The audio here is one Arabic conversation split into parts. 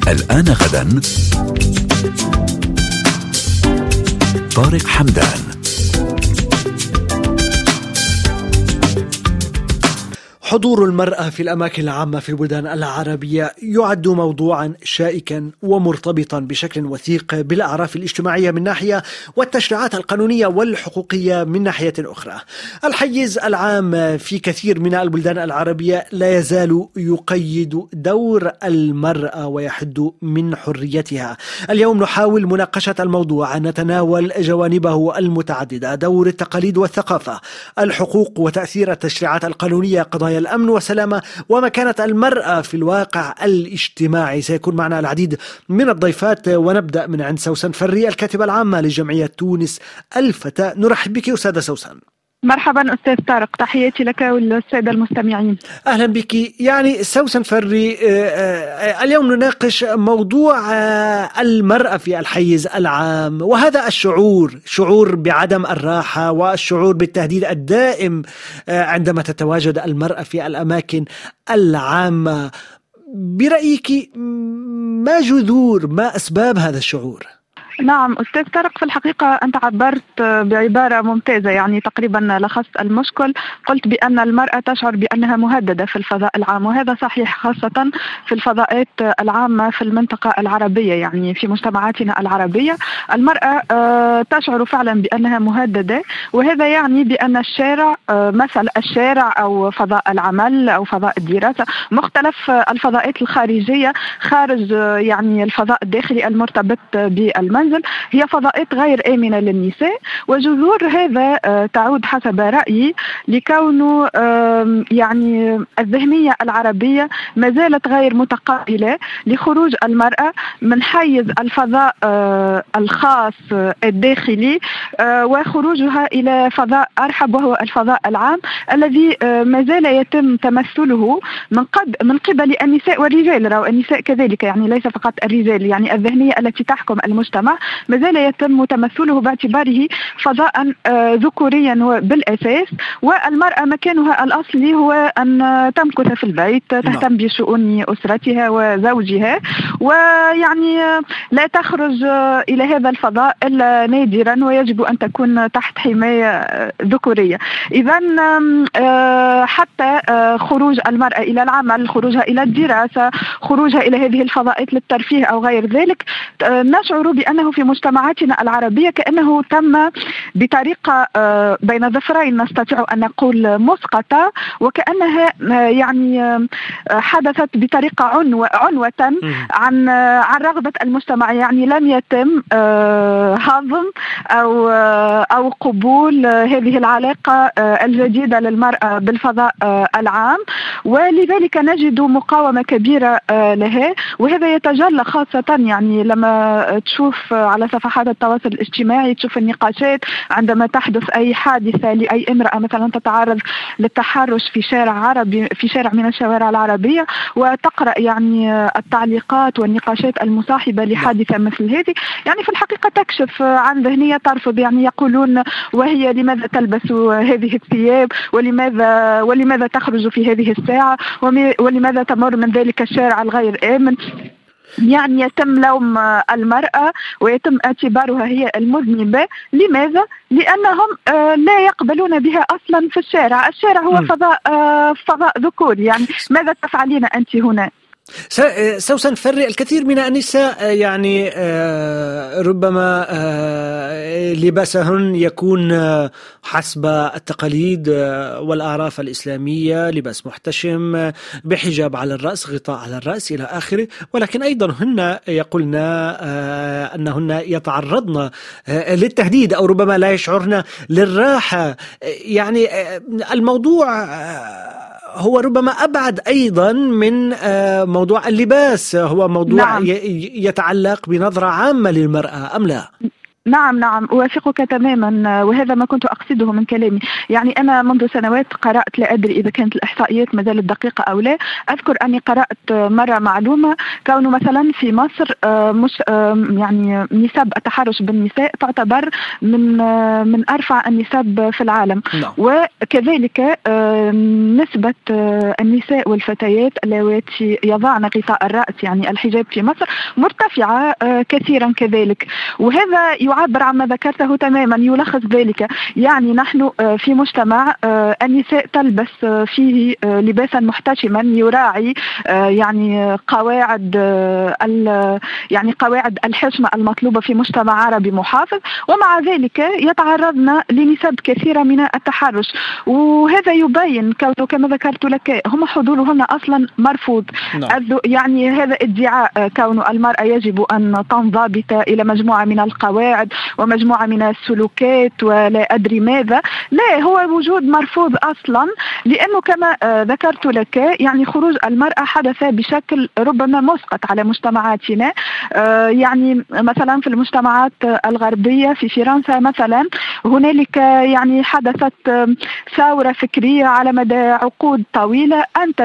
الآن غدا طارق حمدان. حضور المرأة في الأماكن العامة في البلدان العربية يعد موضوعا شائكا ومرتبطا بشكل وثيق بالأعراف الاجتماعية من ناحية والتشريعات القانونية والحقوقية من ناحية أخرى. الحيز العام في كثير من البلدان العربية لا يزال يقيد دور المرأة ويحد من حريتها. اليوم نحاول مناقشة الموضوع، نتناول جوانبه المتعددة: دور التقاليد والثقافة، الحقوق وتأثير التشريعات القانونية، قضايا الأمن والسلامة، ومكانة المرأة في الواقع الاجتماعي. سيكون معنا العديد من الضيفات، ونبدأ من عند سوسن فري، الكاتبة العامة لجمعية تونس الفتاة. نرحب بك أستاذة سوسن. مرحبا أستاذ طارق، تحياتي لك والسادة المستمعين. أهلا بك. يعني سوسن فري، اليوم نناقش موضوع المرأة في الحيز العام، وهذا شعور بعدم الراحة والشعور بالتهديد الدائم عندما تتواجد المرأة في الأماكن العامة. برأيك ما أسباب هذا الشعور؟ نعم أستاذ طارق، في الحقيقة أنت عبرت بعبارة ممتازة، يعني تقريبا لخصت المشكل. قلت بأن المرأة تشعر بأنها مهددة في الفضاء العام، وهذا صحيح خاصة في الفضاءات العامة في المنطقة العربية. يعني في مجتمعاتنا العربية المرأة تشعر فعلا بأنها مهددة، وهذا يعني بأن الشارع، مثل الشارع أو فضاء العمل أو فضاء الدراسة، مختلف الفضاءات الخارجية خارج يعني الفضاء الداخلي المرتبط بالمنزل، هي فضاءات غير آمنة للنساء. وجذور هذا تعود حسب رأيي لكونه يعني الذهنية العربية ما زالت غير متقبلة لخروج المرأة من حيز الفضاء الخاص الداخلي وخروجها إلى فضاء أرحب، وهو الفضاء العام الذي ما زال يتم تمثله من قبل النساء والرجال. النساء كذلك، يعني ليس فقط الرجال، يعني الذهنية التي تحكم المجتمع ما زال يتم تمثله باعتباره فضاء ذكوريا بالأساس، والمرأة مكانها الأصلي هو أن تمكث في البيت، تهتم بشؤون أسرتها وزوجها، ويعني لا تخرج إلى هذا الفضاء إلا نادرا، ويجب أن تكون تحت حماية ذكورية. إذن حتى خروج المرأة إلى العمل، خروجها إلى الدراسة، خروجها إلى هذه الفضاءات للترفيه أو غير ذلك، نشعر بأنه في مجتمعاتنا العربية كأنه تم بطريقة بين ظفرين، نستطيع أن نقول مسقطة، وكأنها يعني حدثت بطريقة عنوة عن رغبة المجتمع. يعني لم يتم هضم أو قبول هذه العلاقة الجديدة للمرأة بالفضاء العام، ولذلك نجد مقاومة كبيرة لها. وهذا يتجلى خاصة يعني لما تشوف على صفحات التواصل الاجتماعي، تشوف النقاشات عندما تحدث أي حادثة لأي امرأة مثلا تتعرض للتحرش في شارع عربي، في شارع من الشوارع العربية، وتقرأ يعني التعليقات والنقاشات المصاحبة لحادثة مثل هذه. يعني في الحقيقة تكشف عن ذهنية ترفض، يعني يقولون وهي لماذا تلبس هذه الثياب، ولماذا تخرج في هذه الساعة، ولماذا تمر من ذلك الشارع الغير آمن. يعني يتم لوم المرأة ويتم اعتبارها هي المذنبة. لماذا؟ لأنهم لا يقبلون بها أصلا في الشارع. الشارع هو فضاء ذكور. يعني ماذا تفعلين أنت هنا؟ سوسن فري، الكثير من النساء يعني ربما لباسهن يكون حسب التقاليد والأعراف الإسلامية، لباس محتشم بحجاب على الرأس، غطاء على الرأس إلى آخره، ولكن أيضا هن يقولن أنهن يتعرضن للتهديد أو ربما لا يشعرن للراحة. يعني الموضوع هو ربما أبعد أيضا من موضوع اللباس، هو موضوع نعم. يتعلق بنظرة عامة للمرأة أم لا؟ نعم أوافقك تماما، وهذا ما كنت أقصده من كلامي. يعني أنا منذ سنوات قرأت، لا أدري إذا كانت الإحصائيات ما زالت دقيقة أو لا، أذكر أني قرأت مرة معلومة كونه مثلا في مصر مش يعني نسب التحرش بالنساء تعتبر من أرفع النسب في العالم. وكذلك نسبة النساء والفتيات اللواتي يضعن غطاء الرأس يعني الحجاب في مصر مرتفعة كثيرا كذلك، وهذا يعبر عما ذكرته تماما، يلخص ذلك. يعني نحن في مجتمع النساء تلبس فيه لباسا محتشما يراعي يعني قواعد الحشمة المطلوبة في مجتمع عربي محافظ، ومع ذلك يتعرضن لنسب كثيرة من التحرش. وهذا يبين كونه كما ذكرت لك هم حضورهن أصلا مرفوض. يعني هذا ادعاء كون المرأة يجب أن تنضبط إلى مجموعة من القواعد ومجموعة من السلوكات ولا أدري ماذا، لا، هو وجود مرفوض أصلا، لأنه كما ذكرت لك يعني خروج المرأة حدث بشكل ربما مسقط على مجتمعاتنا. يعني مثلا في المجتمعات الغربية في فرنسا مثلا هنالك يعني حدثت ثورة فكرية على مدى عقود طويلة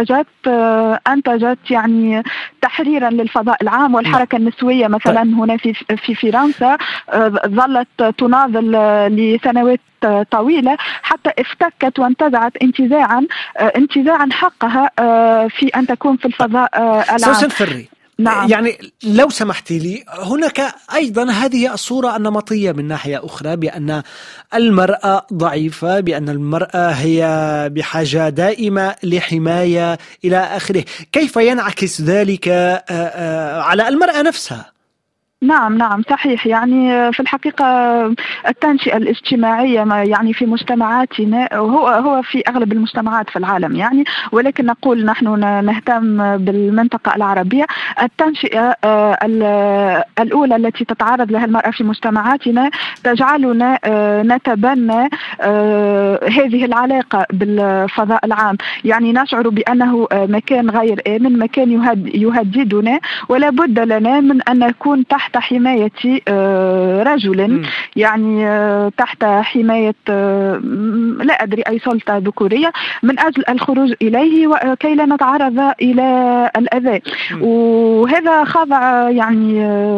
أنتجت يعني تحريرا للفضاء العام والحركة النسوية مثلا هنا في فرنسا ظلت تناضل لسنوات طويلة حتى افتكت وانتزعت انتزاعا حقها في أن تكون في الفضاء العام. سوسن فري، نعم. يعني لو سمحت لي، هناك أيضا هذه الصورة النمطية من ناحية أخرى بأن المرأة ضعيفة، بأن المرأة هي بحاجة دائمة لحماية إلى آخره. كيف ينعكس ذلك على المرأة نفسها؟ نعم صحيح. يعني في الحقيقة التنشئة الاجتماعية يعني في مجتمعاتنا هو في أغلب المجتمعات في العالم يعني، ولكن نقول نحن نهتم بالمنطقة العربية. التنشئة الأولى التي تتعرض لها المرأة في مجتمعاتنا تجعلنا نتبنى هذه العلاقة بالفضاء العام. يعني نشعر بأنه مكان غير آمن، مكان يهددنا، ولا بد لنا من أن نكون تحت حماية رجل، يعني تحت حماية لا أدري أي سلطة ذكورية، من أجل الخروج إليه وكي لا نتعرض إلى الأذى. وهذا خاضع يعني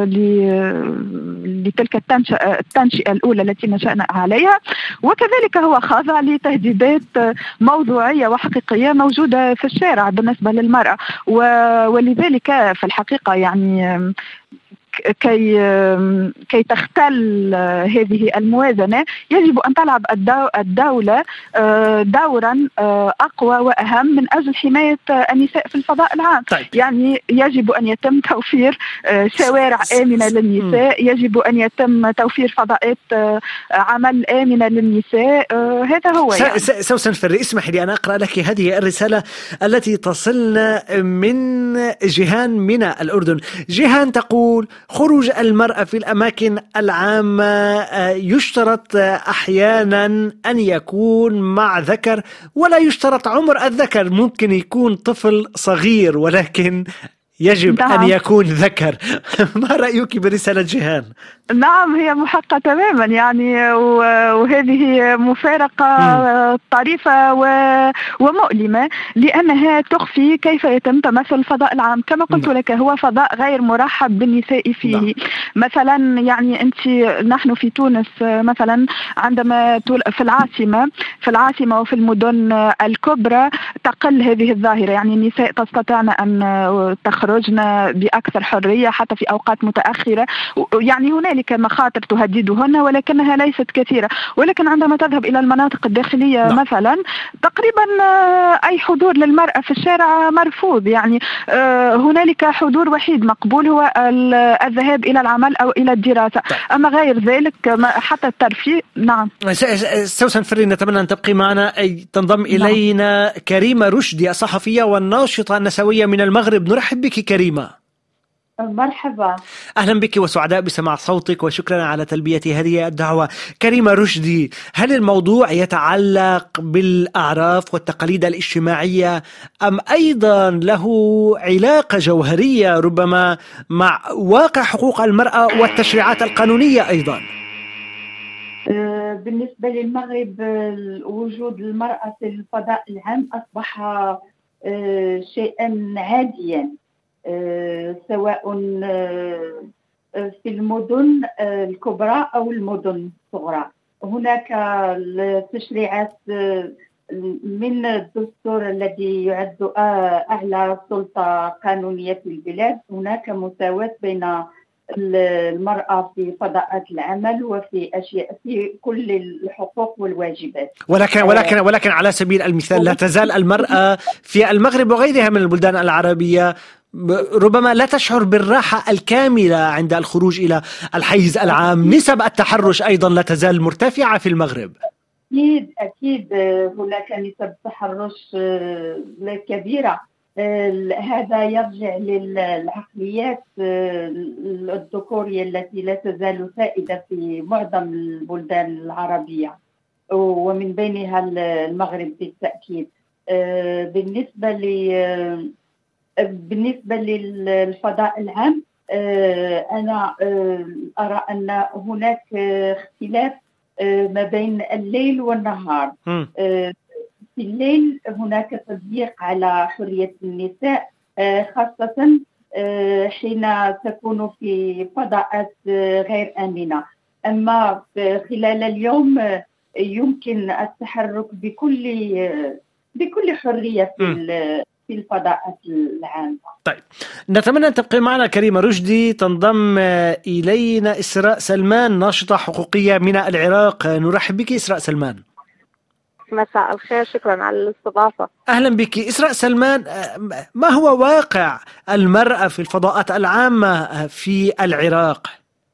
لتلك التنشئة الأولى التي نشأنا عليها، وكذلك هو خاضع لتهديدات موضوعية وحقيقية موجودة في الشارع بالنسبة للمرأة. ولذلك في الحقيقة يعني كي تختل هذه الموازنة يجب أن تلعب الدولة دورا أقوى وأهم من أجل حماية النساء في الفضاء العام. يعني يجب أن يتم توفير شوارع آمنة للنساء، يجب أن يتم توفير فضاءات عمل آمنة للنساء. هذا هو يعني. سوسن فري، اسمح لي أن أقرأ لك هذه الرسالة التي تصلنا من جيهان من الأردن. جيهان تقول: خروج المرأة في الأماكن العامة يشترط أحيانا أن يكون مع ذكر، ولا يشترط عمر الذكر، ممكن يكون طفل صغير ولكن يجب أن يكون ذكر. ما رأيك برسالة جيهان؟ نعم، هي محقة تماما يعني، وهذه مفارقة طريفة ومؤلمة، لأنها تخفي كيف يتم تمثل الفضاء العام. كما قلت لك هو فضاء غير مرحب بالنساء فيه. مثلا يعني نحن في تونس مثلا عندما في العاصمة وفي المدن الكبرى تقل هذه الظاهرة، يعني النساء تستطيعن أن تخرجن بأكثر حرية حتى في أوقات متأخرة. يعني هنالك مخاطر تهددهن ولكنها ليست كثيرة. ولكن عندما تذهب إلى المناطق الداخلية مثلا تقريبا أي حضور للمرأة في الشارع مرفوض. يعني هنالك حضور وحيد مقبول هو الذهاب إلى العمل أو إلى الدراسة، أما غير ذلك حتى الترفيه. نعم. سوسن فري، نتمنى أن تبقي معنا. أي تنضم إلينا كريمة رشدي، الصحفية والناشطة النسوية من المغرب. نرحب بك كريمة. مرحبا، أهلا بك وسعداء بسماع صوتك، وشكرا على تلبية هذه الدعوة. كريمة رشدي، هل الموضوع يتعلق بالأعراف والتقاليد الاجتماعية أم أيضا له علاقة جوهرية ربما مع واقع حقوق المرأة والتشريعات القانونية أيضا؟ بالنسبة للمغرب، وجود المرأة في الفضاء العام أصبح شيئا عاديا، سواء في المدن الكبرى أو المدن الصغرى. هناك التشريعات من الدستور الذي يعد أعلى سلطة قانونية في البلاد. هناك مساواة بين المرأة في فضاءات العمل وفي أشياء، في كل الحقوق والواجبات. ولكن على سبيل المثال لا تزال المرأة في المغرب وغيرها من البلدان العربية ربما لا تشعر بالراحة الكاملة عند الخروج إلى الحيز العام. نسب التحرش أيضا لا تزال مرتفعة في المغرب. أكيد هناك نسب تحرش كبيرة. هذا يرجع للعقليات الذكورية التي لا تزال سائدة في معظم البلدان العربية ومن بينها المغرب بالتأكيد. بالنسبة للفضاء العام، أنا أرى أن هناك اختلاف ما بين الليل والنهار. في الليل هناك تضييق على حرية النساء، خاصة حين تكون في فضاءات غير آمنة. أما خلال اليوم يمكن التحرك بكل حرية في الفضاءات العامة. طيب، نتمنى أن تبقي معنا كريمة رشدي. تنضم إلينا إسراء سلمان، ناشطة حقوقية من العراق. نرحب بك إسراء سلمان. مساء الخير، شكرا على الاستضافة. أهلا بك إسراء سلمان. ما هو واقع المرأة في الفضاءات العامة في العراق؟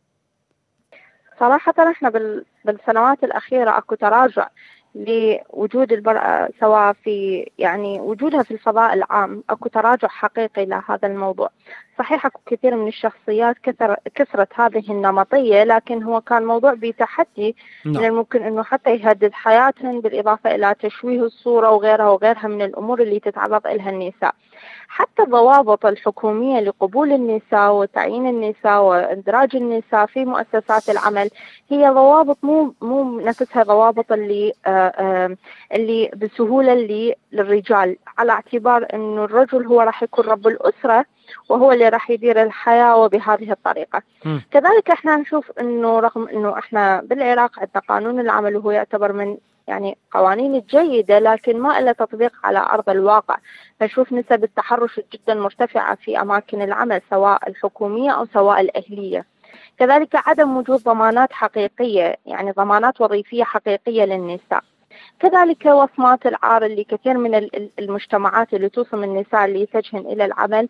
صراحة احنا بالسنوات الأخيرة أكو تراجع لوجود المرأة، سواء في وجودها في الفضاء العام. أكو تراجع حقيقي لهذا الموضوع. صحيح أكو كثير من الشخصيات كثرت هذه النمطية، لكن هو كان موضوع بتحدي من الممكن أنه حتى يهدد حياتهم، بالإضافة إلى تشويه الصورة وغيرها من الأمور اللي تتعرض لها النساء. حتى الضوابط الحكومية لقبول النساء وتعيين النساء واندراج النساء في مؤسسات العمل هي ضوابط مو نفسها ضوابط اللي بسهولة للرجال، على اعتبار انه الرجل هو راح يكون رب الأسرة وهو اللي راح يدير الحياة وبهذه الطريقة. كذلك احنا نشوف انه رغم انه احنا بالعراق عندنا قانون العمل وهو يعتبر من قوانين الجيدة، لكن ما إلا تطبيق على أرض الواقع. فنشوف نسب التحرش جدا مرتفعة في أماكن العمل، سواء الحكومية أو سواء الأهلية. كذلك عدم وجود ضمانات حقيقية، ضمانات وظيفية حقيقية للنساء. كذلك وصمات العار اللي كثير من المجتمعات اللي توصم النساء اللي يتجهن إلى العمل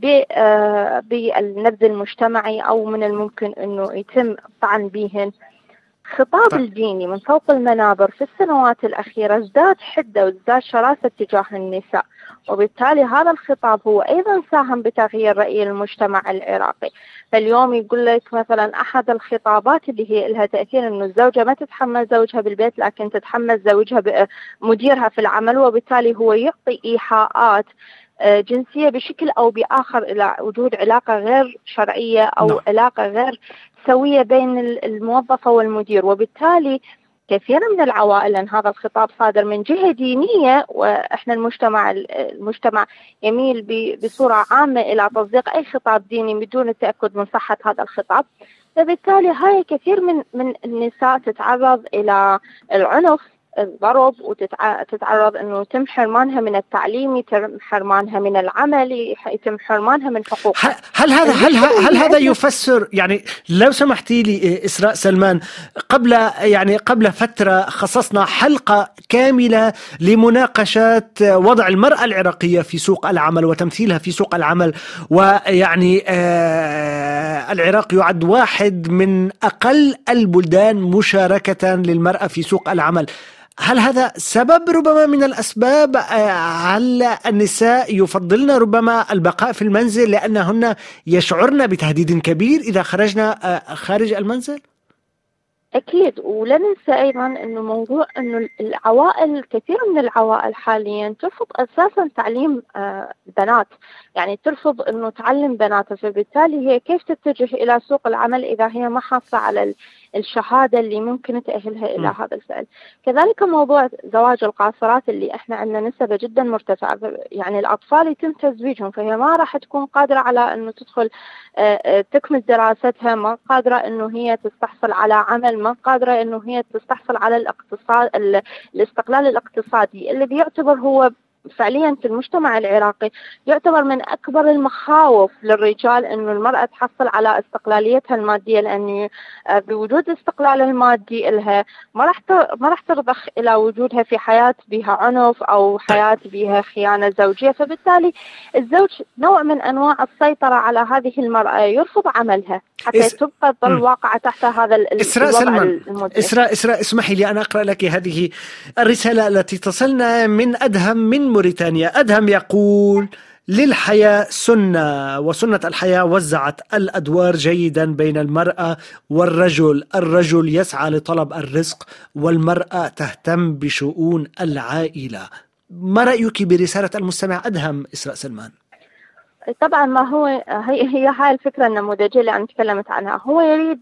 بالنبذ المجتمعي، أو من الممكن أنه يتم الطعن بهن. خطاب الديني من فوق المنابر في السنوات الأخيرة ازداد حدة وازداد شراسة تجاه النساء، وبالتالي هذا الخطاب هو أيضا ساهم بتغيير رأي المجتمع العراقي. فاليوم يقول لك مثلا أحد الخطابات اللي هي لها تأثير أنه الزوجة ما تتحمل زوجها بالبيت، لكن تتحمل زوجها مديرها في العمل، وبالتالي هو يعطي إيحاءات جنسية بشكل أو بآخر إلى وجود علاقة غير شرعية أو علاقة غير سوية بين الموظفة والمدير. وبالتالي كثير من العوائل، لأن هذا الخطاب صادر من جهة دينية، وإحنا المجتمع يميل بصورة عامة إلى تصديق أي خطاب ديني بدون التأكد من صحة هذا الخطاب. فبالتالي هاي كثير من النساء تتعرض إلى العنف، الضرب، وتتعرض انه يتم حرمانها من التعليم، يتم حرمانها من العمل، يتم حرمانها من حقوقها. هل هذا يفسر، لو سمحتي لي إسراء سلمان، قبل فترة خصصنا حلقة كاملة لمناقشة وضع المرأة العراقية في سوق العمل وتمثيلها في سوق العمل، العراق يعد واحد من أقل البلدان مشاركة للمرأة في سوق العمل. هل هذا سبب ربما من الأسباب؟ هل النساء يفضلن ربما البقاء في المنزل لأنهن يشعرن بتهديد كبير إذا خرجنا خارج المنزل؟ أكيد. ولا ننسى أيضا أنه موضوع أنه العوائل، كثير من العوائل حاليا ترفض أساسا تعليم بنات، ترفض أنه تعلم بناتها. فبالتالي هي كيف تتجه إلى سوق العمل إذا هي ما حاصلة على الشهادة اللي ممكن تأهلها إلى هذا الفعل. كذلك موضوع زواج القاصرات اللي احنا عندنا نسبة جدا مرتفعة، يعني الأطفال يتم تزويجهم، فهي ما راح تكون قادرة على أنه تدخل تكمل دراستها، ما قادرة أنه هي تستحصل على عمل، ما قادرة أنه هي تستحصل على الاستقلال الاقتصادي، اللي بيعتبر هو فعليا في المجتمع العراقي يعتبر من أكبر المخاوف للرجال أنه المرأة تحصل على استقلاليتها المادية، لأنه بوجود الاستقلال المادي لها ما راح ترضخ إلى وجودها في حياة بها عنف أو حياة بها خيانة زوجية. فبالتالي الزوج نوع من أنواع السيطرة على هذه المرأة، يرفض عملها حتى تبقى تظل واقعة تحت هذا الوضع المزعج. إسراء اسمحي لي أن أقرأ لك هذه الرسالة التي تصلنا من أدهم من موريتانيا. أدهم يقول: للحياة سنة، وسنة الحياة وزعت الأدوار جيدا بين المرأة والرجل. الرجل يسعى لطلب الرزق والمرأة تهتم بشؤون العائلة. ما رأيك برسالة المستمع أدهم إسراء سلمان؟ طبعا ما هو هي هاي الفكرة النموذجية اللي أنا تكلمت عنها. هو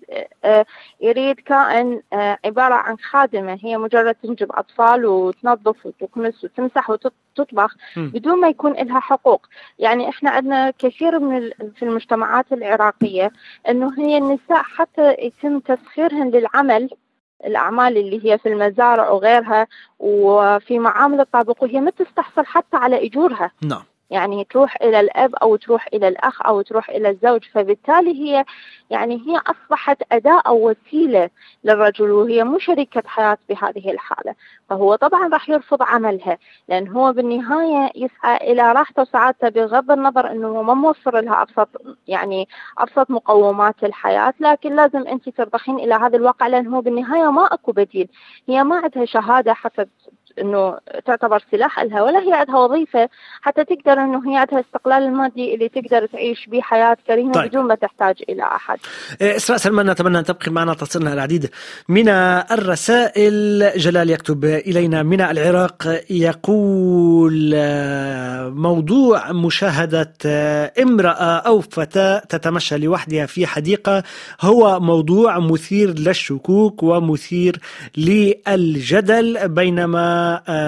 يريد كائن عبارة عن خادمة، هي مجرد تنجب أطفال وتنظف وتكنس وتمسح وتطبخ بدون ما يكون لها حقوق. يعني إحنا عندنا كثير في المجتمعات العراقية إنه هي النساء حتى يتم تسخيرهن للعمل، الأعمال اللي هي في المزارع وغيرها وفي معامل الطابق، وهي ما تستحصل حتى على أجورها. نعم. يعني تروح إلى الأب أو تروح إلى الأخ أو تروح إلى الزوج، فبالتالي هي أصبحت أداة أو وسيلة للرجل، وهي مو شريكة حياة بهذه الحالة. فهو طبعا راح يرفض عملها، لأن هو بالنهاية يسعى إلى راحته وسعادته، بغض النظر أنه ما موفر لها أبسط مقومات الحياة، لكن لازم أنت ترضخين إلى هذا الواقع، لأن هو بالنهاية ما أكو بديل. هي ما عندها شهادة حتى انه تعتبر سلاح لها، ولا هي عندها وظيفة حتى تقدر انه هي عندها استقلال المادي اللي تقدر تعيش به حياة كريمة. طيب. بدون ما تحتاج الى احد. إسراء سلمان، نتمنى ان تبقي معنا، تصلنا العديد من الرسائل. جلال يكتب الينا من العراق يقول: موضوع مشاهدة امرأة او فتاة تتمشى لوحدها في حديقة هو موضوع مثير للشكوك ومثير للجدل، بينما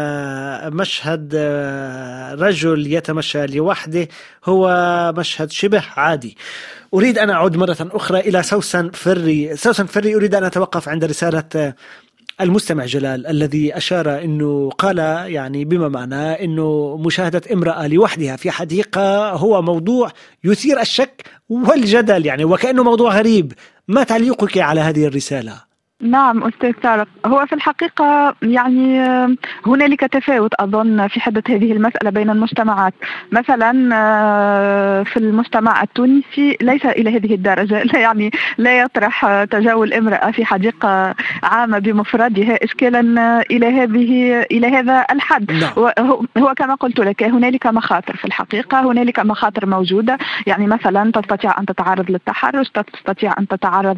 مشهد رجل يتمشى لوحده هو مشهد شبه عادي. أريد أن أعود مرة أخرى إلى سوسن فري. أريد أن أتوقف عند رسالة المستمع جلال الذي أشار أنه قال يعني بما معناه أنه مشاهدة امرأة لوحدها في حديقة هو موضوع يثير الشك والجدل، يعني وكأنه موضوع غريب. ما تعليقك على هذه الرسالة؟ نعم أستاذ طارق، هو في الحقيقة يعني هنالك تفاوت أظن في حدة هذه المسألة بين المجتمعات. مثلا في المجتمع التونسي ليس إلى هذه الدرجة، يعني لا يطرح تجول امرأة في حديقة عامة بمفردها إشكالا إلى هذا الحد. هو كما قلت لك هنالك مخاطر في الحقيقة، هنالك مخاطر موجودة. يعني مثلا تستطيع أن تتعرض للتحرش، تستطيع أن تتعرض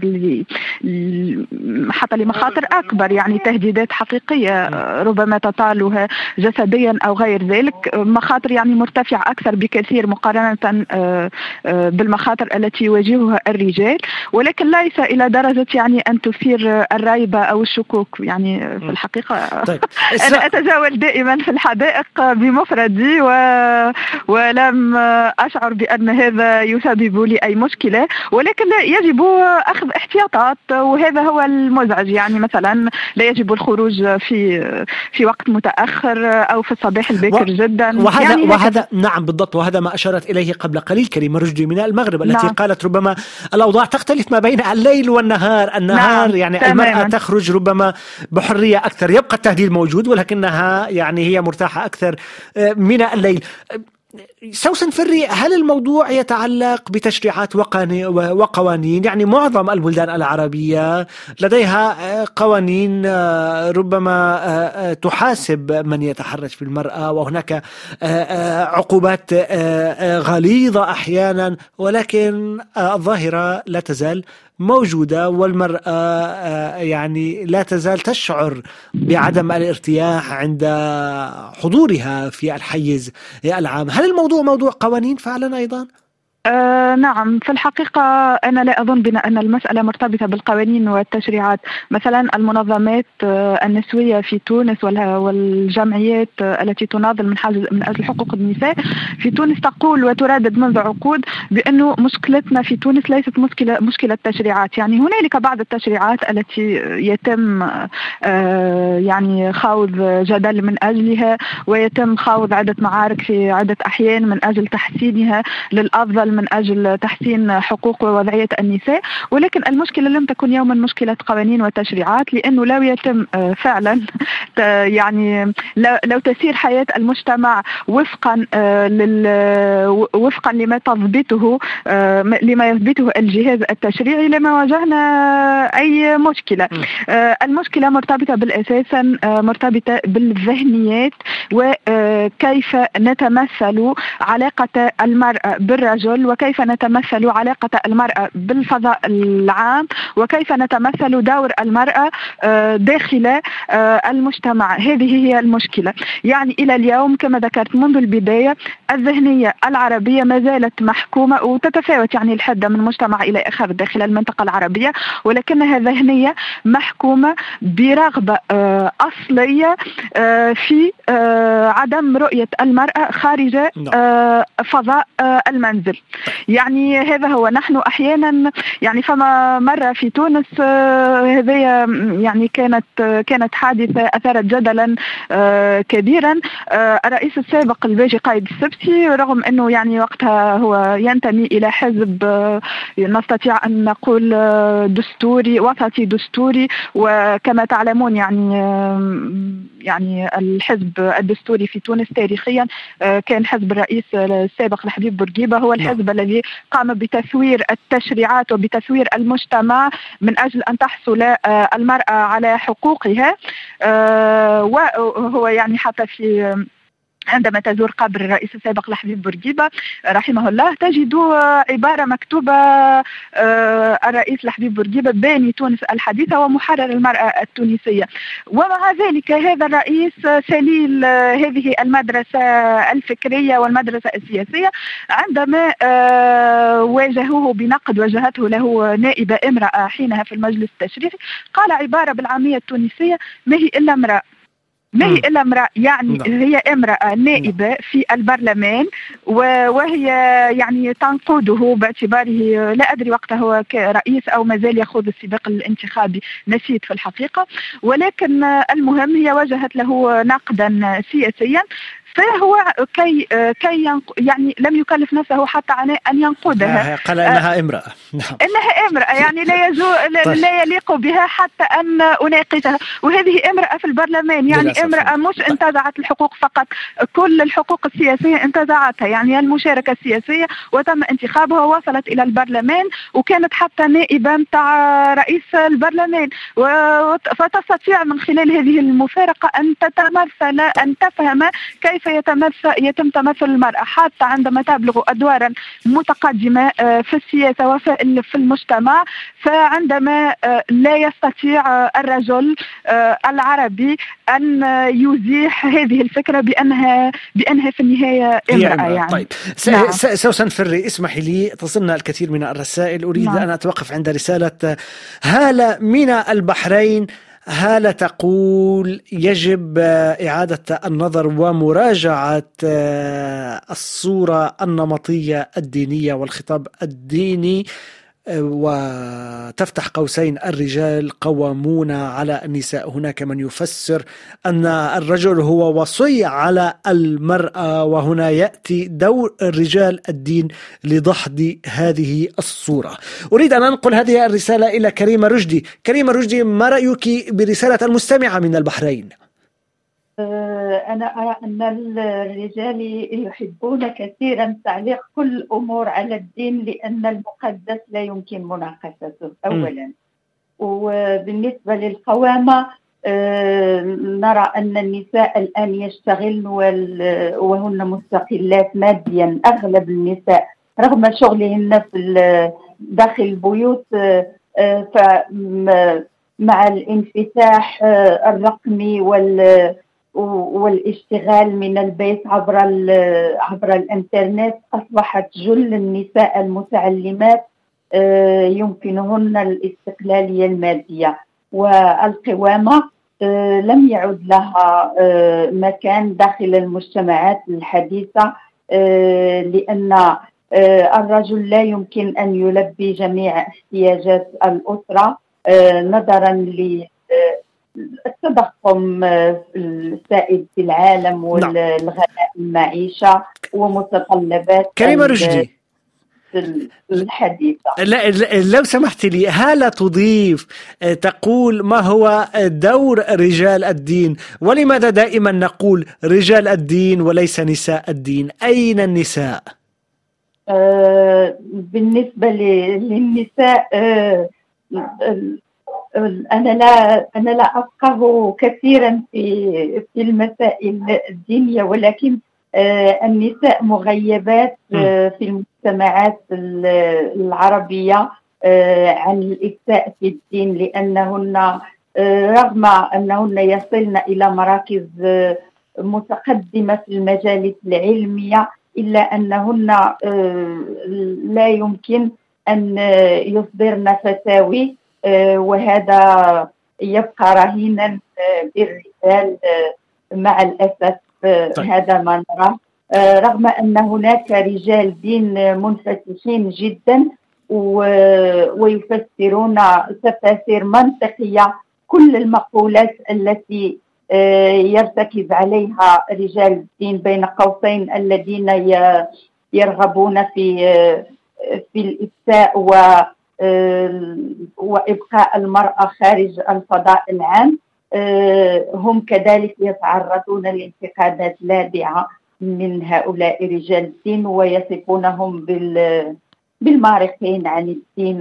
حتى لمخاطر أكبر، يعني تهديدات حقيقية ربما تطالها جسديا أو غير ذلك، مخاطر يعني مرتفعة أكثر بكثير مقارنة بالمخاطر التي يواجهها الرجال، ولكن ليس إلى درجة يعني أن تثير الريبة أو الشكوك. يعني في الحقيقة طيب. أنا أتجول دائما في الحدائق بمفردي ولم أشعر بأن هذا يسبب لي أي مشكلة، ولكن يجب أخذ احتياطات، وهذا هو المزعج. يعني مثلا لا يجب الخروج في وقت متأخر أو في الصباح الباكر جدا. وهذا نعم بالضبط، وهذا ما أشارت إليه قبل قليل كريمة رشدي من المغرب التي قالت ربما الأوضاع تختلف ما بين الليل والنهار. النهار يعني تماما. المرأة تخرج ربما بحرية أكثر، يبقى التهديد موجود ولكنها يعني هي مرتاحة أكثر من الليل. سوسن فري، هل الموضوع يتعلق بتشريعات وقوانين؟ يعني معظم البلدان العربية لديها قوانين ربما تحاسب من يتحرش بالمرأة، وهناك عقوبات غليظة أحيانا، ولكن الظاهرة لا تزال موجودة، والمرأة يعني لا تزال تشعر بعدم الارتياح عند حضورها في الحيز العام. هل الموضوع موضوع قوانين فعلا أيضا؟ نعم، في الحقيقة أنا لا أظن بأن المسألة مرتبطة بالقوانين والتشريعات. مثلا المنظمات النسوية في تونس والجمعيات التي تناضل من أجل حقوق النساء في تونس تقول وتردد منذ عقود بأنه مشكلتنا في تونس ليست مشكلة تشريعات. يعني هنالك بعض التشريعات التي يتم يعني خوض جدل من أجلها، ويتم خوض عدة معارك في عدة أحيان من أجل تحسينها للأفضل، من أجل تحسين حقوق ووضعية النساء. ولكن المشكلة لم تكن يوما مشكلة قوانين وتشريعات، لأنه لو يتم فعلا يعني لو تسير حياة المجتمع وفقا لما يثبته الجهاز التشريعي لما واجهنا أي مشكلة. المشكلة مرتبطة بالأساس مرتبطة بالذهنيات، وكيف نتمثل علاقة المرأة بالرجل، وكيف نتمثل علاقة المرأة بالفضاء العام، وكيف نتمثل دور المرأة داخل المجتمع. هذه هي المشكلة. يعني إلى اليوم كما ذكرت منذ البداية الذهنية العربية ما زالت محكومة، وتتفاوت يعني الحدة من مجتمع إلى آخر داخل المنطقة العربية، ولكنها ذهنية محكومة برغبة أصلية في عدم رؤية المرأة خارج فضاء المنزل. يعني هذا هو. نحن أحيانا يعني فما مرة في تونس هذه يعني كانت حادثة أثارت جدلا كبيرا. الرئيس السابق الباجي قايد السبتي، رغم أنه يعني وقتها هو ينتمي إلى حزب نستطيع أن نقول دستوري وسطي دستوري، وكما تعلمون يعني الحزب الدستوري في تونس تاريخيا كان حزب الرئيس السابق لحبيب بورقيبة هو الحزب الذي قام بتثوير التشريعات وبتثوير المجتمع من أجل أن تحصل المرأة على حقوقها. وهو يعني حتى في عندما تزور قبر الرئيس السابق لحبيب بورقيبة رحمه الله تجد عبارة مكتوبة الرئيس لحبيب بورقيبة باني تونس الحديثة ومحرر المرأة التونسية. ومع ذلك هذا الرئيس سليل هذه المدرسة الفكرية والمدرسة السياسية عندما واجهوه بنقد وجهته له نائبة امرأة حينها في المجلس التشريعي قال عبارة بالعامية التونسية: ما هي إلا امرأة، ما هي إلا امرأة. يعني هي امرأة نائبة في البرلمان، وهي يعني تنقده باعتباره لا أدري وقتها هو كرئيس أو ما زال يخوض السباق الانتخابي، نسيت في الحقيقة. ولكن المهم هي وجهت له نقدا سياسيا، فهو يعني لم يكلف نفسه حتى عناء أن ينقدها. قال إنها امرأة. نعم. إنها امرأة، يعني لا يليق بها حتى أن أناقشها، وهذه امرأة في البرلمان. يعني امرأة مش انتزعت الحقوق فقط، كل الحقوق السياسية انتزعتها، يعني المشاركة السياسية وتم انتخابها ووصلت إلى البرلمان، وكانت حتى نائبة متاع رئيس البرلمان. فتستطيع من خلال هذه المفارقة أن تفهم كيف يتم تمثل المرأة حتى عندما تبلغ أدوارا متقدمة في السياسة وفي المجتمع. فعندما لا يستطيع الرجل العربي أن يزيح هذه الفكرة بأنها في النهاية امرأة. يعني طيب سوسن فري، اسمحي لي، تصلنا الكثير من الرسائل، أريد أن أتوقف عند رسالة هالة من البحرين. هالة تقول: يجب إعادة النظر ومراجعة الصورة النمطية الدينية والخطاب الديني، وتفتح قوسين: الرجال قوامون على النساء. هناك من يفسر أن الرجل هو وصي على المرأة، وهنا يأتي دور الرجال الدين لدحض هذه الصورة. أريد أن أنقل هذه الرسالة إلى كريمة رشدي. كريمة رشدي، ما رأيك برسالة المستمعة من البحرين؟ أنا أرى أن الرجال يحبون كثيرا تعليق كل الأمور على الدين، لأن المقدس لا يمكن مناقشته أولا. وبالنسبة للقوامة نرى أن النساء الآن يشتغلن وهن مستقلات ماديا، أغلب النساء رغم شغلهن في داخل البيوت. مع الانفتاح الرقمي والاشتغال من البيت عبر الإنترنت، أصبحت جل النساء المتعلمات يمكنهن الاستقلالية المادية، والقوامة لم يعد لها مكان داخل المجتمعات الحديثة، لأن الرجل لا يمكن أن يلبي جميع احتياجات الأسرة نظرا للتضخم السائد في العالم والغلاء المعيشة ومتطلبات كريمة رشدي الحديثة. لو سمحت لي، هل تضيف تقول ما هو دور رجال الدين، ولماذا دائما نقول رجال الدين وليس نساء الدين؟ أين النساء؟ بالنسبة للنساء أنا لا أفقه كثيرا في المسائل الدينية، ولكن النساء مغيبات في المجتمعات العربية عن الإفتاء في الدين، لأنهن رغم أنهن يصلن إلى مراكز متقدمة في المجالس العلمية، إلا أنهن لا يمكن أن يصدرن فتاوي، وهذا يبقى رهينا بالرجال مع الأسف. هذا ما نراه، رغم أن هناك رجال دين منفتحين جدا ويفسرون تفاسير منطقية كل المقولات التي يرتكز عليها رجال الدين بين قوسين الذين يرغبون في الإفتاء وإبقاء المرأة خارج الفضاء العام. هم كذلك يتعرضون لانتقادات لاذعة من هؤلاء رجال الدين، ويصفونهم بالمارقين عن الدين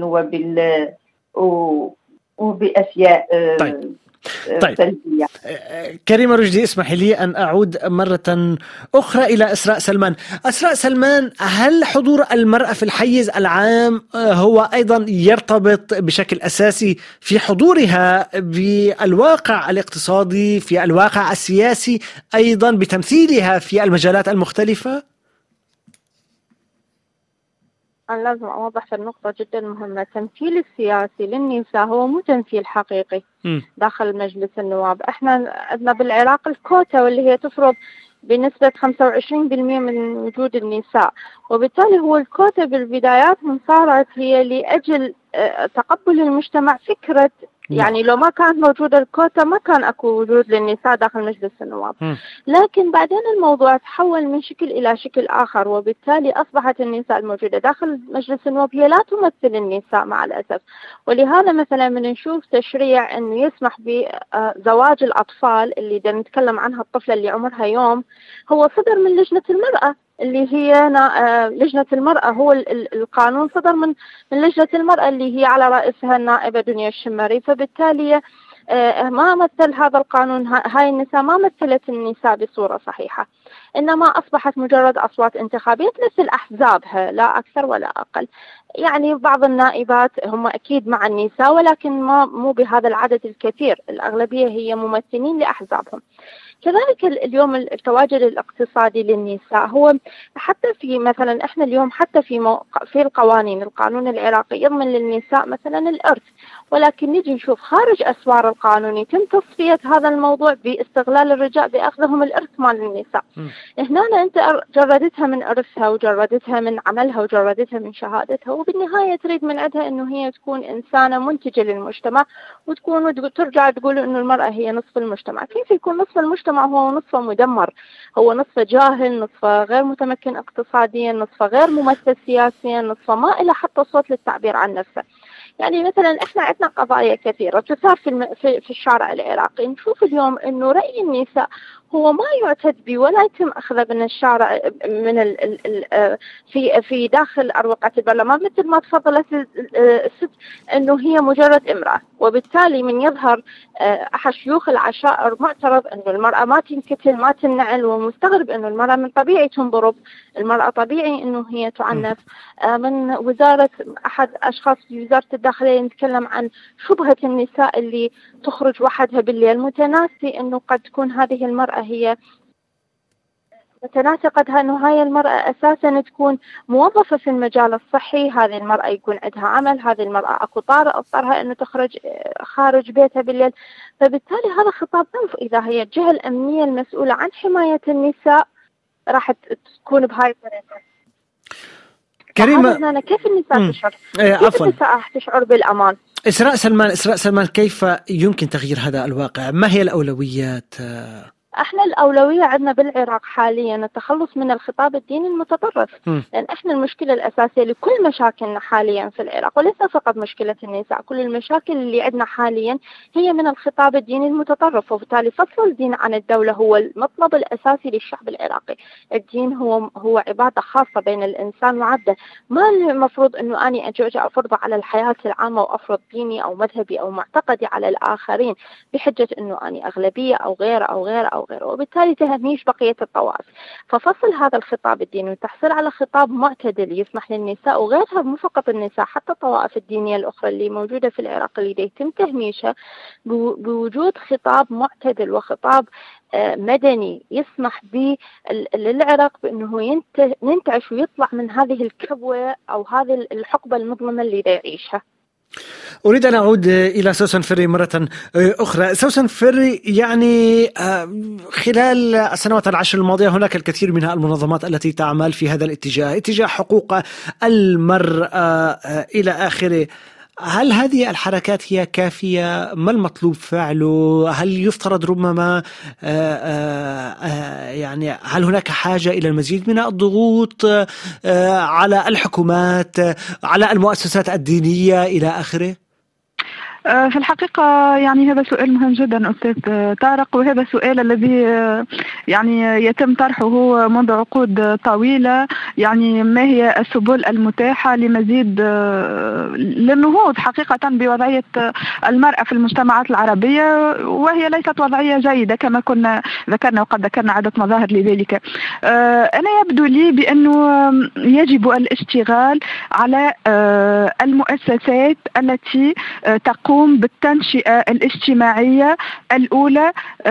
وبأشياء سلبية. كريمة رشدي، اسمحي لي أن أعود مرة أخرى إلى إسراء سلمان. إسراء سلمان، هل حضور المرأة في الحيز العام هو أيضا يرتبط بشكل أساسي في حضورها بالواقع الاقتصادي، في الواقع السياسي، أيضا بتمثيلها في المجالات المختلفة؟ أنا لازم أوضح النقطة جدا مهمة. التمثيل السياسي للنساء هو مو تمثيل حقيقي داخل مجلس النواب. احنا عندنا بالعراق الكوتا، واللي هي تفرض بنسبة 25% من وجود النساء، وبالتالي هو الكوتا بالبدايات من صارت هي لأجل تقبل المجتمع فكرة، يعني لو ما كانت موجودة الكوتا ما كان أكو وجود للنساء داخل مجلس النواب. لكن بعدين الموضوع تحول من شكل إلى شكل آخر، وبالتالي أصبحت النساء الموجودة داخل مجلس النواب هي لا تمثل النساء مع الأسف. ولهذا مثلا من نشوف تشريع أنه يسمح بزواج الأطفال اللي دا نتكلم عنها، الطفلة اللي عمرها يوم، هو صدر من لجنة المرأة اللي هي لجنة المرأة. هو القانون صدر من لجنة المرأة اللي هي على رأسها النائبة دنيا الشماري. فبالتالي ما مثل هذا القانون، هاي النساء ما مثلت النساء بصورة صحيحة، إنما أصبحت مجرد أصوات انتخابية مثل أحزابها، لا أكثر ولا أقل. يعني بعض النائبات هم أكيد مع النساء، ولكن مو بهذا العدد الكثير، الأغلبية هي ممثلين لأحزابهم. كذلك اليوم التواجد الاقتصادي للنساء هو حتى في مثلا احنا اليوم حتى في القانون العراقي يضمن للنساء مثلا الإرث، ولكن نجي نشوف خارج أسوار القانون يتم تصفية هذا الموضوع باستغلال الرجال بأخذهم الإرث مال النساء. هنا أنت جردتها من إرثها وجردتها من عملها وجردتها من شهادتها، وبالنهاية تريد من عندها إنه هي تكون إنسانة منتجة للمجتمع، وترجع تقول إنه المرأة هي نصف المجتمع. كيف يكون نصف المجتمع هو نصفه مدمر؟ هو نصفه جاهل، نصفه غير متمكن اقتصاديا، نصفه غير ممثل سياسيا، نصفه ما إله حتى صوت للتعبير عن نفسه. يعني مثلا احنا عندنا قضايا كثيرة تثار في الشارع العراقي. نشوف اليوم انه رأي النساء هو ما يعتد به ولا يتم اخذه من الشارع من في داخل اروقة البرلمان، مثل ما تفضلت الست انه هي مجرد امرأة. وبالتالي من يظهر احد شيوخ العشائر معترض انه المرأة ما تنكتل ما تنعل، ومستغرب انه المرأة من طبيعي تنضرب، المرأة طبيعي انه هي تعنف. من وزارة احد اشخاص في وزارة الداخلية نتكلم عن شبهة النساء اللي تخرج وحدها بالليل، متناسي انه قد تكون هذه المرأة هي متناسقتها أنه هاي المرأة أساسا تكون موظفة في المجال الصحي، هذه المرأة يكون عندها عمل، هذه المرأة أكو طارئ اضطرها أنه تخرج خارج بيتها بالليل. فبالتالي هذا خطاب عنف. إذا هي الجهة الأمنية المسؤولة عن حماية النساء راح تكون بهاي الطريقة. كريمة، كيف النساء تشعر؟ كيف النساء تشعر بالأمان؟ إسراء سلمان، كيف يمكن تغيير هذا الواقع؟ ما هي الأولويات؟ احنا الأولوية عندنا بالعراق حاليا التخلص من الخطاب الديني المتطرف، لأن احنا المشكلة الأساسية لكل مشاكلنا حاليا في العراق، وليس فقط مشكلة النساء، كل المشاكل اللي عندنا حاليا هي من الخطاب الديني المتطرف. وبالتالي فصل الدين عن الدولة هو المطلب الأساسي للشعب العراقي. الدين هو عبادة خاصة بين الإنسان وعبده، ما المفروض أنه أني أجي أفرض على الحياة العامة وأفرض ديني أو مذهبي أو معتقدي على الآخرين بحجة أنه أني أغلبية أو غير. وبالتالي تهميش بقية الطوائف. ففصل هذا الخطاب الديني والتحصيل على خطاب معتدل يسمح للنساء وغيرها، مو فقط النساء، حتى الطوائف الدينية الأخرى اللي موجودة في العراق اللي يتم تهميشها، بوجود خطاب معتدل وخطاب مدني يسمح للعراق بأنه ينتعش ويطلع من هذه الكبوة أو هذه الحقبة المظلمة اللي يعيشها. أريد أن أعود إلى سوسن فري مرة أخرى. سوسن فري، يعني خلال السنوات 10 الماضية هناك الكثير من المنظمات التي تعمل في هذا الاتجاه، اتجاه حقوق المرأة إلى آخره. هل هذه الحركات هي كافية؟ ما المطلوب فعله؟ هل يفترض ربما يعني هل هناك حاجة إلى المزيد من الضغوط على الحكومات، على المؤسسات الدينية إلى آخره؟ في الحقيقة يعني هذا سؤال مهم جدا أستاذ طارق، وهذا السؤال الذي يعني يتم طرحه منذ عقود طويلة. يعني ما هي السبل المتاحة لمزيد للنهوض حقيقة بوضعية المرأة في المجتمعات العربية، وهي ليست وضعية جيدة كما كنا ذكرنا، وقد ذكرنا عدة مظاهر لذلك. أنا يبدو لي بأنه يجب الاشتغال على المؤسسات التي تقوم بالتنشئة الاجتماعية الأولى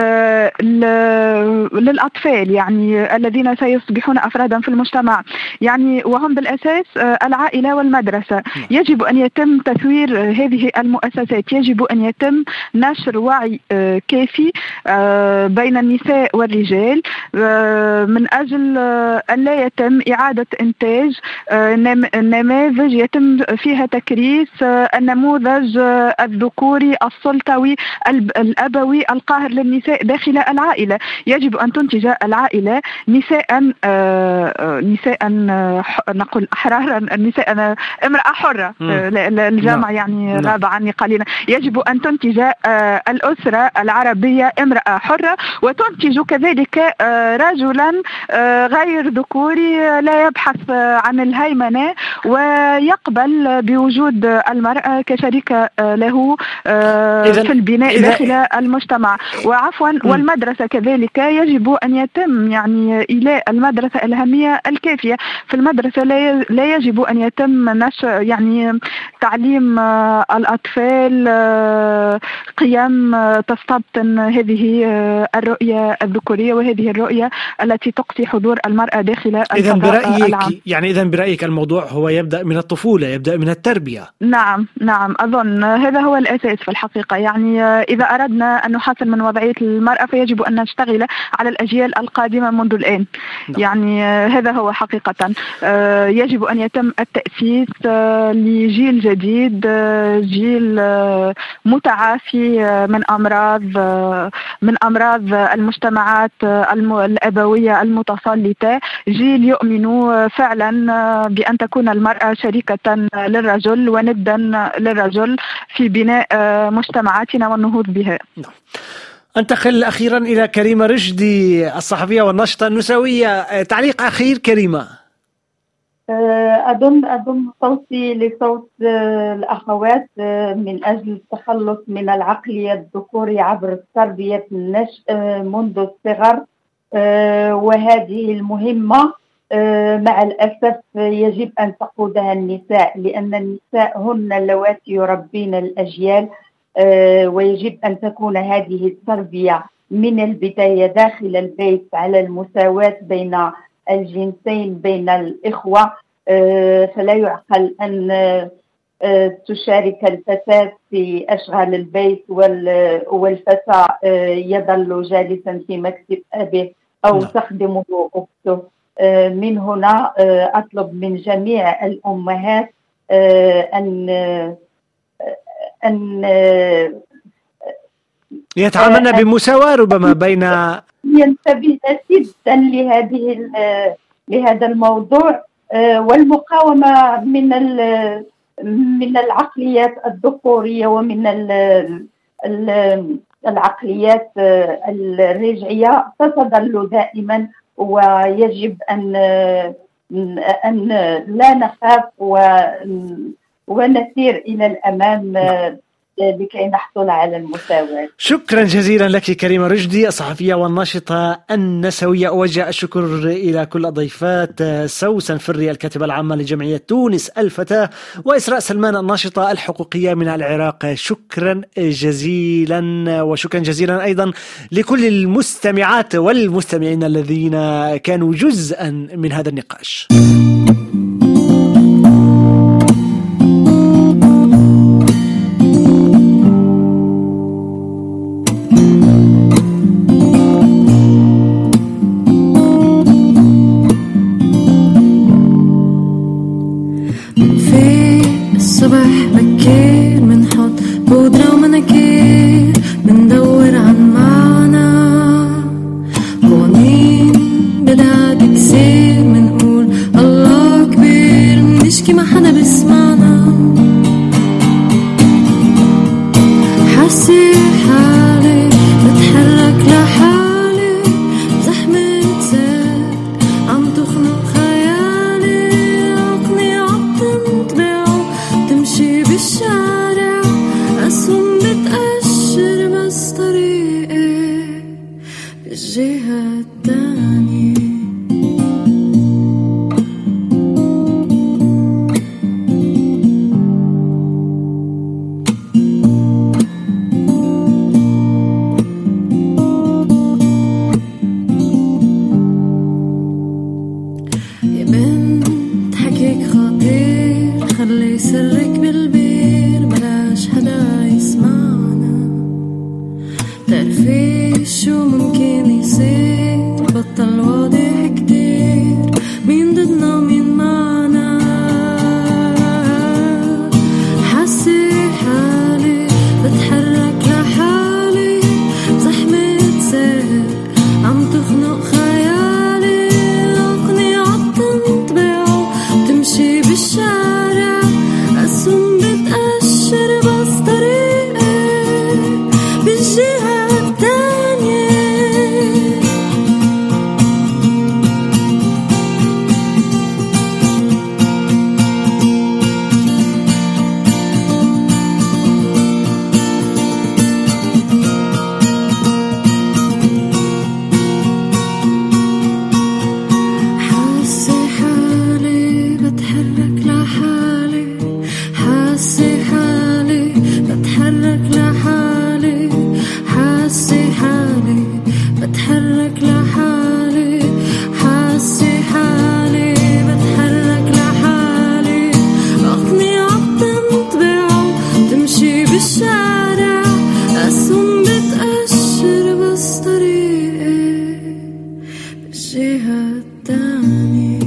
للأطفال، يعني الذين سيصبحون أفرادا في المجتمع، يعني وهم بالأساس العائلة والمدرسة. يجب أن يتم تثوير هذه المؤسسات، يجب أن يتم نشر وعي كافي بين النساء والرجال من أجل أن لا يتم إعادة إنتاج نماذج يتم فيها تكريس النموذج الذكوري السلطوي الأبوي القاهر للنساء داخل العائلة. يجب أن تنتج العائلة نساء نقول أحرارا، النساء امرأة حرة، الجامعة يعني غاب عني قليلا. يجب أن تنتج الأسرة العربية امرأة حرة، وتنتج كذلك رجلا غير ذكوري لا يبحث عن الهيمنة ويقبل بوجود المرأة كشريكة له في البناء داخل المجتمع. وعفوا، والمدرسة كذلك يجب أن يتم يعني إيلاء المدرسة الأهمية الكافية. في المدرسة لا يجب أن يتم نشر يعني تعليم الأطفال قيم تستبطن هذه الرؤية الذكورية وهذه الرؤية التي تقصي حضور المرأة داخل الفضاء العام. إذن برأيك الموضوع هو يبدأ من الطفولة، يبدأ من التربية. نعم أظن هذا هو الأساس في الحقيقة. يعني إذا أردنا أن نحسن من وضعية المرأة فيجب أن نشتغل على الأجيال القادمة منذ الآن. يعني هذا هو حقيقة. يجب أن يتم التأسيس لجيل جديد، جيل متعافي من أمراض المجتمعات الأبوية المتسلطة، جيل يؤمن فعلا بأن تكون المرأة شريكة للرجل وندا للرجل في بناء مجتمعاتنا والنهوض بها. أنتقل أخيرا إلى كريمة رشدي، الصحفية والناشطة النسوية. تعليق أخير كريمة. أضم صوتي لصوت الأخوات من أجل التخلص من العقلية الذكورية عبر التربية النشء منذ الصغر، وهذه المهمة مع الأسف يجب أن تقودها النساء، لأن النساء هن اللواتي يربين الأجيال، ويجب أن تكون هذه التربية من البداية داخل البيت على المساواة بين الجنسين بين الإخوة. فلا يعقل أن تشارك الفتاة في أشغال البيت والفتى يظل جالسا في مكتب أبيه أو تخدمه أخته. من هنا أطلب من جميع الأمهات أن يتعاملن بمساواة ربما بين ينتبه جدا لهذا الموضوع، والمقاومة من العقليات الذكورية ومن العقليات الرجعية ستظل دائما. ويجب أن لا نخاف ونسير إلى الأمام لكي نحصل على المساواة. شكرا جزيلا لك كريمة رشدي، الصحفية والناشطة النسوية. أوجه الشكر إلى كل الضيفات، سوسن فري الكاتبة العامة لجمعية تونس الفتاة، وإسراء سلمان الناشطة الحقوقية من العراق. شكرا جزيلا، وشكرا جزيلا أيضا لكل المستمعات والمستمعين الذين كانوا جزءا من هذا النقاش. جهة تانية.